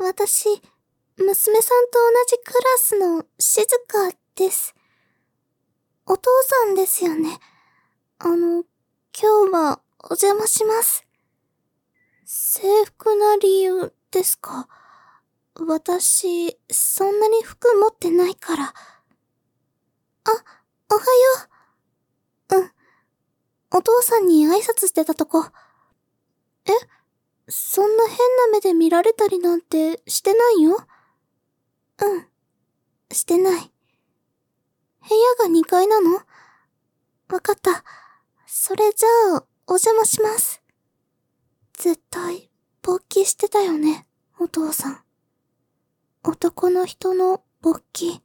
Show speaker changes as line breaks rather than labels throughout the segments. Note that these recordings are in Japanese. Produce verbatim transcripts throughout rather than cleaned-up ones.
私、娘さんと同じクラスの静香です。お父さんですよね。あの、今日はお邪魔します。制服な理由ですか？私、そんなに服持ってないから。あ、おはよう。うん。お父さんに挨拶してたとこ。え？そんな変な目で見られたりなんてしてないよ。うん。してない。部屋がにかいなの？わかった。それじゃあ、お邪魔します。絶対、勃起してたよね、お父さん。男の人の勃起。飲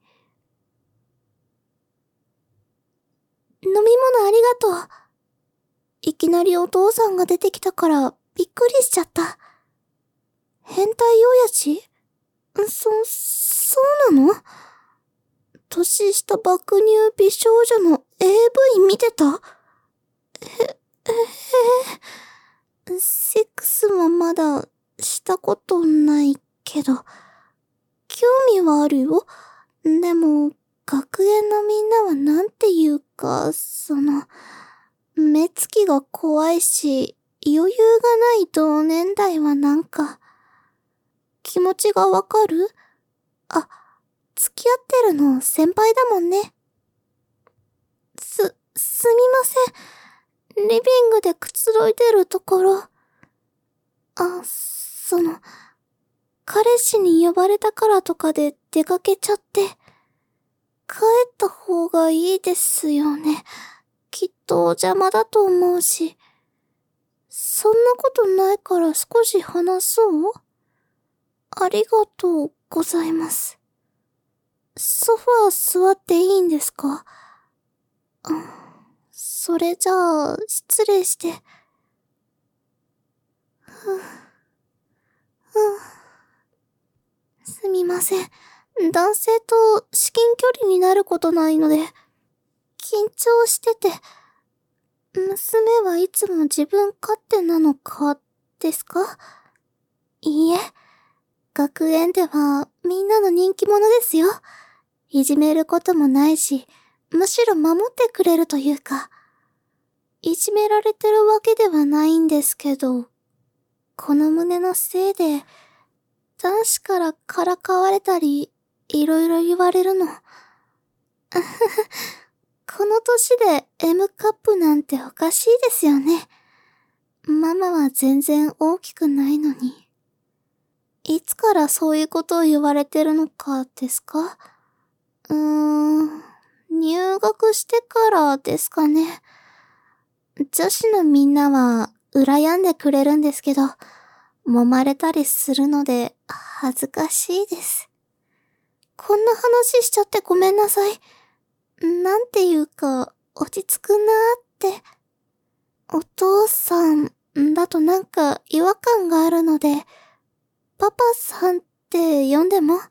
み物ありがとう。いきなりお父さんが出てきたからびっくりしちゃった。変態親父？そ、そうなの？年下爆乳美少女の エーブイ 見てた？え、えー、セックスもまだしたことないけど、興味はあるよ。でも、学園のみんなはなんていうか、その、目つきが怖いし、余裕がない同年代はなんか、気持ちがわかる？あ、付き合ってるの先輩だもんね。す、すみません。リビングでくつろいでるところ。あ、その、彼氏に呼ばれたからとかで出かけちゃって、帰った方がいいですよね。きっとお邪魔だと思うし。そんなことないから少し話そう？ありがとうございます。ソファー座っていいんですか？うん、それじゃあ、失礼して。ふぅ、ふぅ。すみません。男性と至近距離になることないので、緊張してて、娘はいつも自分勝手なのか、ですか？いいえ、学園ではみんなの人気者ですよ。いじめることもないし、むしろ守ってくれるというか、いじめられてるわけではないんですけど、この胸のせいで、男子からからかわれたり、いろいろ言われるの。この年で M カップなんておかしいですよね。ママは全然大きくないのに。いつからそういうことを言われてるのかですか？うーん、入学してからですかね。女子のみんなは羨んでくれるんですけど、揉まれたりするので恥ずかしいです。こんな話しちゃってごめんなさい。なんていうか、落ち着くなーって。お父さんだとなんか違和感があるので、パパさんって呼んでも？あ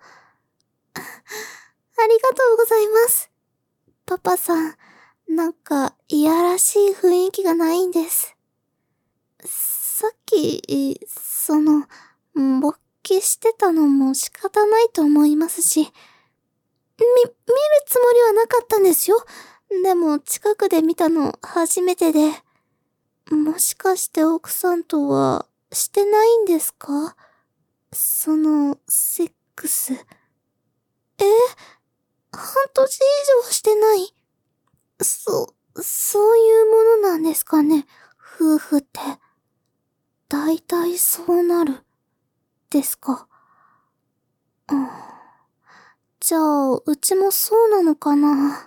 りがとうございます。パパさん、なんかいやらしい雰囲気がないんです。さっき、その、勃起してたのも仕方ないと思いますし、み、見るつもりはなかったんですよ。でも近くで見たの初めてで。もしかして奥さんとはしてないんですか？その、セックス。え？半年以上してない？そ、そういうものなんですかね、夫婦って。大体そうなる。ですか。うん。じゃあ、うちもそうなのかな。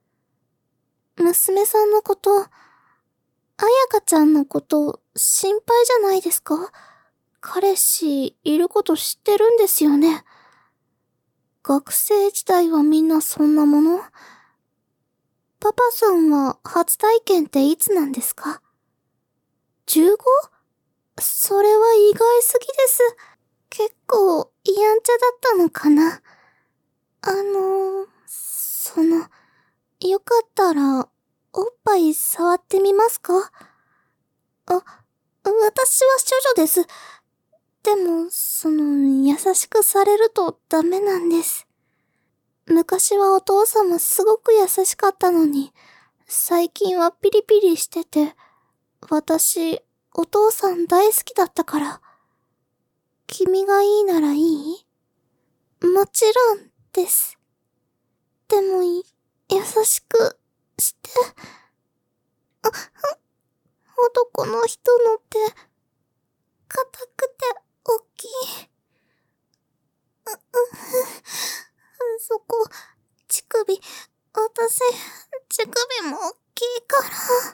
娘さんのこと、あやかちゃんのこと、心配じゃないですか？彼氏、いること知ってるんですよね。学生時代はみんなそんなもの？パパさんは初体験っていつなんですか？ じゅうご？ それは意外すぎです。結構、やんちゃだったのかな？あのー、その、よかったら、おっぱい触ってみますか？あ、私は処女です。 でも、その、優しくされるとダメなんです。昔はお父さんもすごく優しかったのに、最近はピリピリしてて、私、お父さん大好きだったから。君がいいならいい？もちろんです。でもい、優しくして。あ、男の人の手、硬くて大きい。う、う、そこ、乳首、私、乳首も大きいから。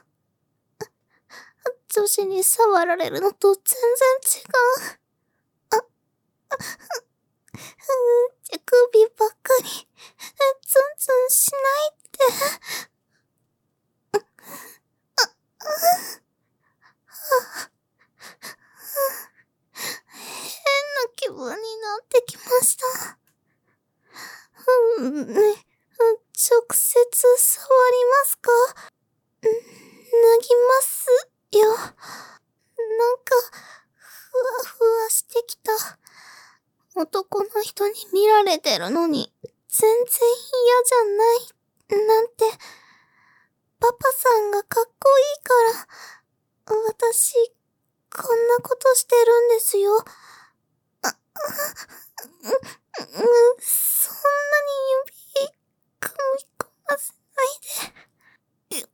女子に触られるのと全然違う。あ、あ、乳首ばっかり、ツンツンしないで。変な気分になってきました。うん、ね、直接触りますか？脱ぎますよ。なんか、ふわふわしてきた。男の人に見られてるのに、全然嫌じゃない、なんて。パパさんがかっこいいから、私、こんなことしてるんですよ。あ、う、う、そんなに指、組み込ませないで。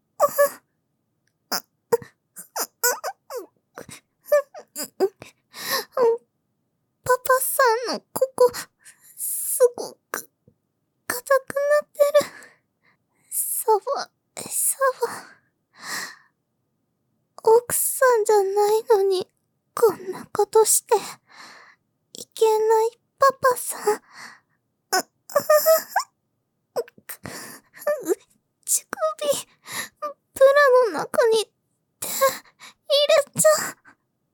パパさんのここ、すごく、硬くなってる。サバ、サバ。奥さんじゃないのに、こんなことして、いけないパパさん。乳首、ブラの中に手、入れちゃう。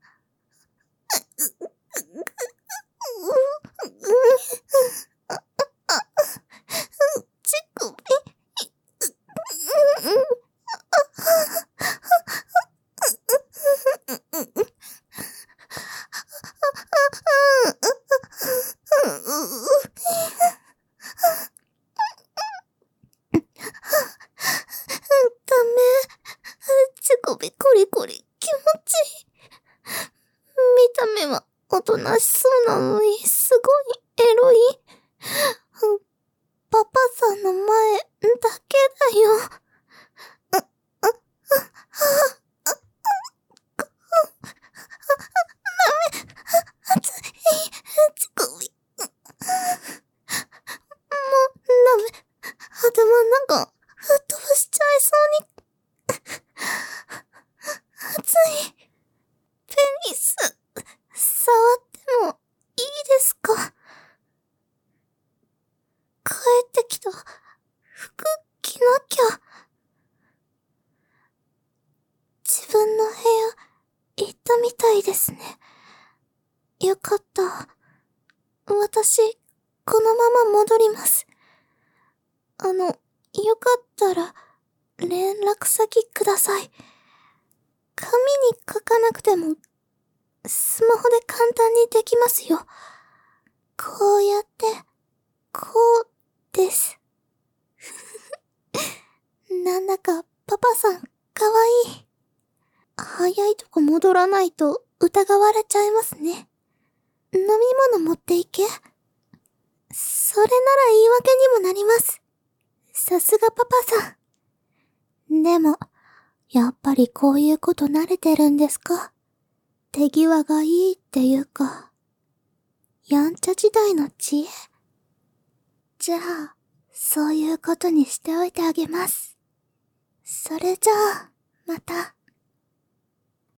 乳首、ダメ。乳首コリコリ気持ちいい。見た目はおとなしそうなのにすごいエロい。パパさんの前だけだよ。ダメ。熱い。乳首。もうダメ。頭の中吹っ飛ばしちゃいそうに。熱い。ペニス、触ってもいいですか？帰ってきた服着なきゃ。自分の部屋、行ったみたいですね。よかった。私、このまま戻ります。あの、よかったら、連絡先ください。紙に書かなくても、スマホで簡単にできますよ。こうやって、こうです。なんだかパパさんかわいい。早いとこ戻らないと疑われちゃいますね。飲み物持っていけ。それなら言い訳にもなります。さすがパパさん。でも、やっぱりこういうこと慣れてるんですか？手際がいいっていうか、やんちゃ時代の知恵。じゃあ、そういうことにしておいてあげます。それじゃあ、また。